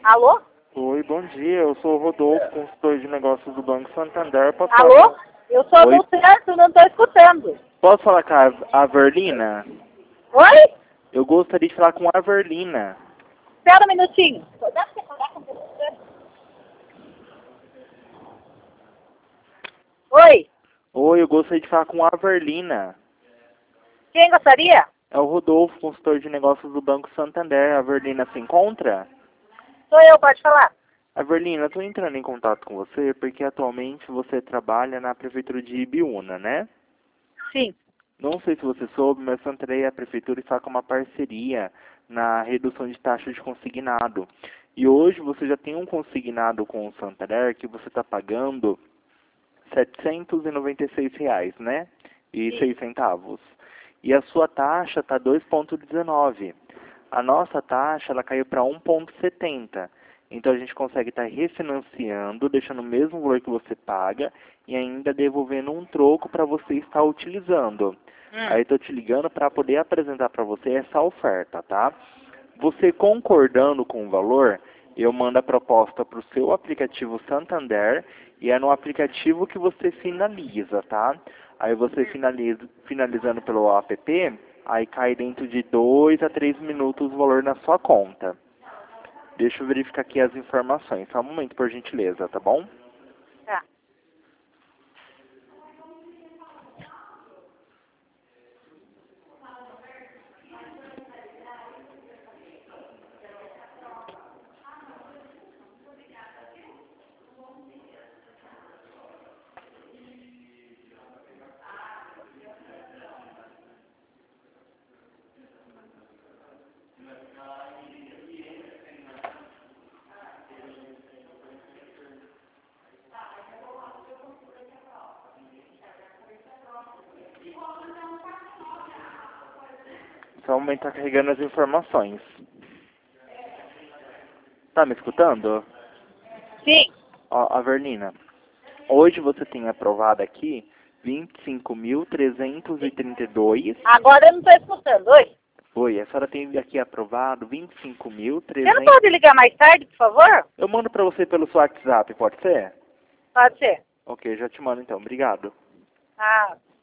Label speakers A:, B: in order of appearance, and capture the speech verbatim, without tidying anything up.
A: Alô?
B: Oi, bom dia. Eu sou o Rodolfo, consultor de negócios do Banco Santander. Posso
A: Alô?
B: falar?
A: Eu sou
B: Oi.
A: do certo, não estou escutando.
B: Posso falar com a a Verlina?
A: Oi?
B: Eu gostaria de falar com a Verlina.
A: Espera um minutinho. Dá pra você falar com você? Oi?
B: Oi, eu gostaria de falar com a Verlina.
A: Quem gostaria?
B: É o Rodolfo, consultor de negócios do Banco Santander. A Verlina se encontra?
A: Sou eu, pode falar.
B: A Verlina, eu estou entrando em contato com você porque atualmente você trabalha na Prefeitura de Ibiúna, né?
A: Sim.
B: Não sei se você soube, mas Santander e a Prefeitura está com uma parceria na redução de taxa de consignado. E hoje você já tem um consignado com o Santander que você está pagando setecentos e noventa e seis reais, né? E
A: Sim.
B: seis centavos. E a sua taxa está dois vírgula dezenove. A nossa taxa ela caiu para um vírgula setenta. Então a gente consegue estar refinanciando, deixando o mesmo valor que você paga e ainda devolvendo um troco para você estar utilizando.
A: Hum.
B: Aí estou te ligando para poder apresentar para você essa oferta, tá? Você concordando com o valor, eu mando a proposta para o seu aplicativo Santander e é no aplicativo que você finaliza, tá? Aí você finaliza, finalizando pelo app, aí cai dentro de dois a três minutos o valor na sua conta. Deixa eu verificar aqui as informações. Só um momento, por gentileza, tá bom?
A: Tá.
B: Só um momento, tá carregando as informações. Tá me escutando?
A: Sim.
B: Ó, Averlina, hoje você tem aprovado aqui vinte e cinco mil trezentos e trinta e dois.
A: Agora eu não estou escutando. Oi?
B: Oi, a senhora tem aqui aprovado vinte e cinco mil
A: Você não
B: trezentos.
A: pode ligar mais tarde, por favor?
B: Eu mando pra você pelo seu WhatsApp, pode ser?
A: Pode ser.
B: Ok, já te mando então. Obrigado.
A: Ah.